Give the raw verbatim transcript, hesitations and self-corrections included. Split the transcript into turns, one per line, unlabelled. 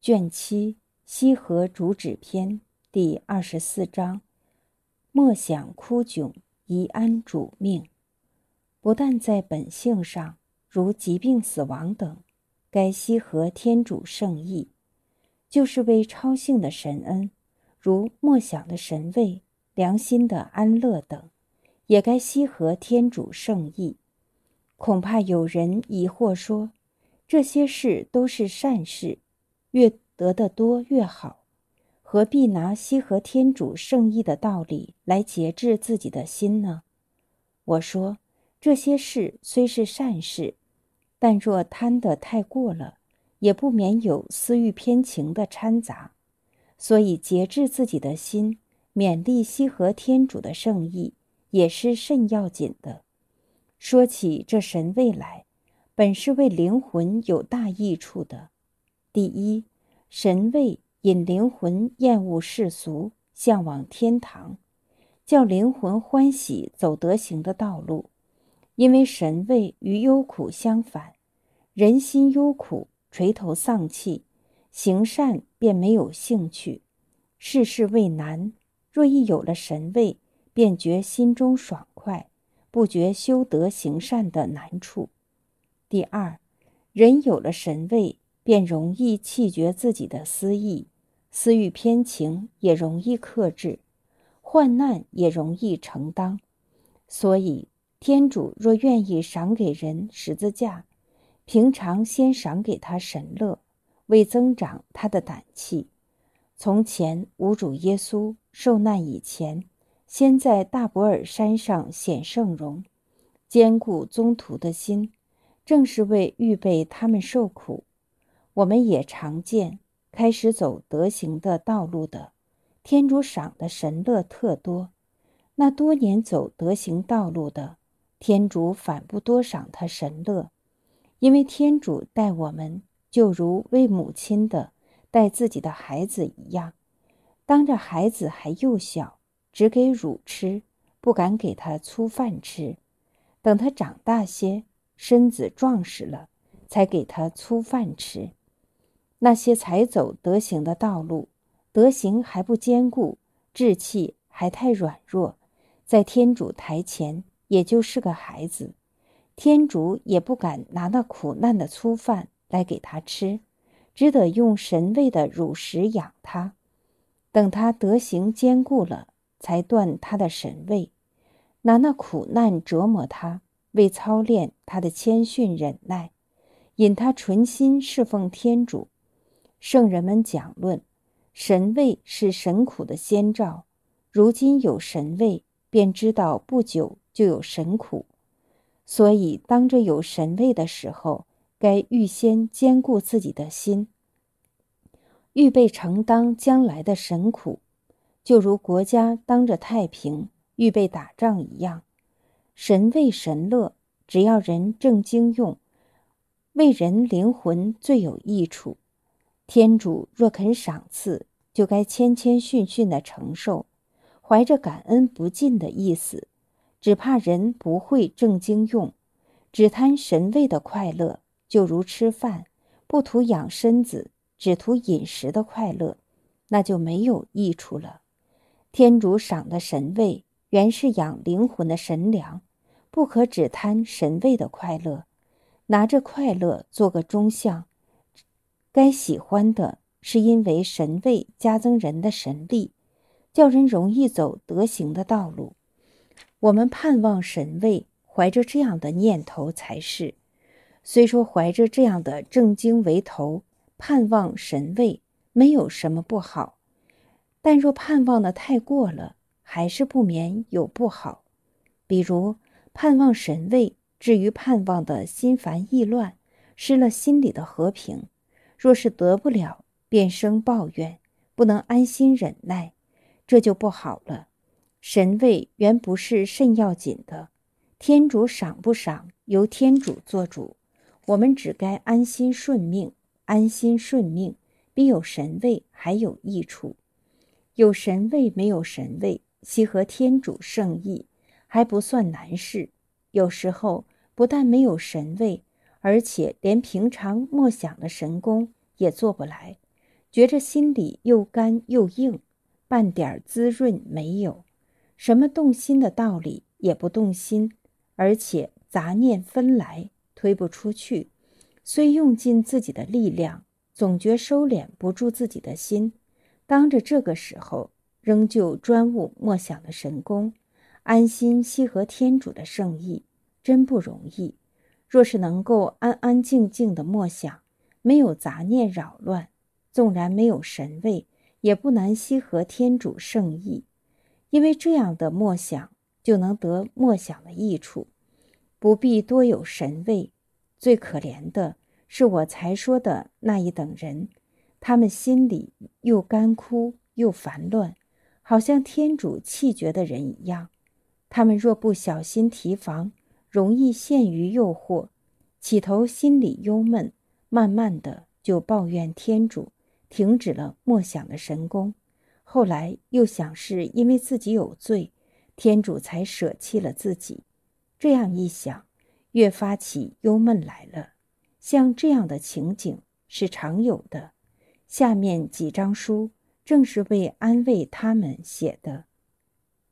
卷七西河主旨篇第二十四章，默想枯窘，宜安主命。不但在本性上，如疾病死亡等，该西合天主圣意，就是为超性的神恩，如默想的神位、良心的安乐等，也该西合天主圣意。恐怕有人疑惑说，这些事都是善事，越得得多越好，何必拿西合天主圣意的道理来节制自己的心呢？我说，这些事虽是善事，但若贪得太过了，也不免有私欲偏情的掺杂，所以节制自己的心，勉励西合天主的圣意，也是甚要紧的。说起这神位来，本是为灵魂有大益处的。第一，神位引灵魂厌恶世俗，向往天堂，叫灵魂欢喜走德行的道路。因为神位与忧苦相反，人心忧苦，垂头丧气，行善便没有兴趣，事事畏难。若一有了神位，便觉心中爽快，不觉修德行善的难处。第二，人有了神位，便容易弃绝自己的私意，私欲偏情也容易克制，患难也容易承当。所以天主若愿意赏给人十字架，平常先赏给他神乐，为增长他的胆气。从前无主耶稣受难以前，先在大伯尔山上显圣容，坚固宗徒的心，正是为预备他们受苦。我们也常见，开始走德行的道路的，天主赏的神乐特多；那多年走德行道路的，天主反不多赏他神乐。因为天主待我们，就如为母亲的待自己的孩子一样，当着孩子还幼小，只给乳吃，不敢给他粗饭吃，等他长大些，身子壮实了，才给他粗饭吃。那些才走德行的道路，德行还不坚固，志气还太软弱，在天主台前也就是个孩子，天主也不敢拿那苦难的粗饭来给他吃，只得用神位的乳食养他。等他德行坚固了，才断他的神位，拿那苦难折磨他，为操练他的谦逊忍耐，引他纯心侍奉天主。圣人们讲论，神位是神苦的先兆，如今有神位，便知道不久就有神苦。所以当着有神位的时候，该预先坚固自己的心，预备承当将来的神苦，就如国家当着太平，预备打仗一样。神位神乐，只要人正经用，为人灵魂最有益处。天主若肯赏赐，就该谦谦逊逊地承受，怀着感恩不尽的意思，只怕人不会正经用，只贪神位的快乐，就如吃饭，不图养身子，只图饮食的快乐，那就没有益处了。天主赏的神位，原是养灵魂的神粮，不可只贪神位的快乐，拿着快乐做个中相。该喜欢的是因为神位加增人的神力，叫人容易走德行的道路。我们盼望神位，怀着这样的念头才是。虽说怀着这样的正经为头，盼望神位没有什么不好，但若盼望的太过了，还是不免有不好。比如盼望神位，至于盼望的心烦意乱，失了心里的和平，若是得不了，便生抱怨，不能安心忍耐，这就不好了。神位原不是甚要紧的，天主赏不赏，由天主做主，我们只该安心顺命。安心顺命比有神位还有益处。有神位没有神位，西合天主圣意，还不算难事。有时候不但没有神位，而且连平常默想的神功也做不来， 觉着心里又干又硬，半点滋润没有，什么动心的道理也不动心，而且杂念纷来，推不出去，虽用尽自己的力量，总觉收敛不住自己的心。当着这个时候，仍旧专务默想的神功，安心悉合天主的圣意，真不容易。若是能够安安静静的默想，没有杂念扰乱，纵然没有神位，也不难悉合天主圣意。因为这样的默想，就能得默想的益处，不必多有神位。最可怜的是我才说的那一等人，他们心里又干枯又烦乱，好像天主弃绝的人一样。他们若不小心提防，容易陷于诱惑，起头心里忧闷，慢慢的就抱怨天主，停止了默想的神功。后来又想是因为自己有罪，天主才舍弃了自己。这样一想，越发起忧闷来了。像这样的情景是常有的，下面几章书正是为安慰他们写的。